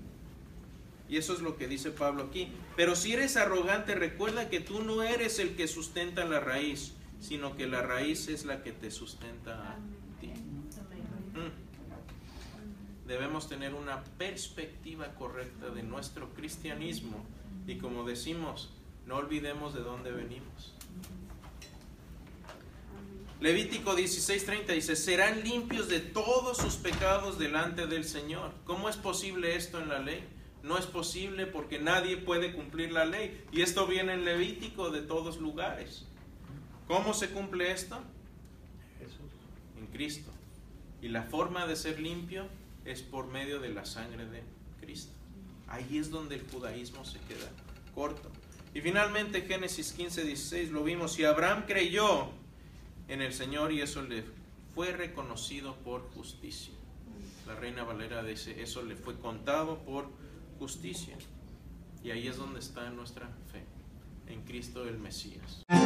Y eso es lo que dice Pablo aquí. Pero si eres arrogante, recuerda que tú no eres el que sustenta la raíz, sino que la raíz es la que te sustenta a ti. Amén. Mm. Debemos tener una perspectiva correcta de nuestro cristianismo y, como decimos, no olvidemos de dónde venimos. Levítico dieciséis, treinta dice, serán limpios de todos sus pecados delante del Señor. ¿Cómo es posible esto en la ley? No es posible porque nadie puede cumplir la ley. Y esto viene en Levítico de todos lugares. ¿Cómo se cumple esto? Jesús. En Cristo. Y la forma de ser limpio es por medio de la sangre de Cristo. Ahí es donde el judaísmo se queda corto. Y finalmente Génesis quince, dieciséis lo vimos. Y Abraham creyó en el Señor y eso le fue reconocido por justicia. La Reina Valera dice, eso le fue contado por justicia. Y ahí es donde está nuestra fe, en Cristo el Mesías.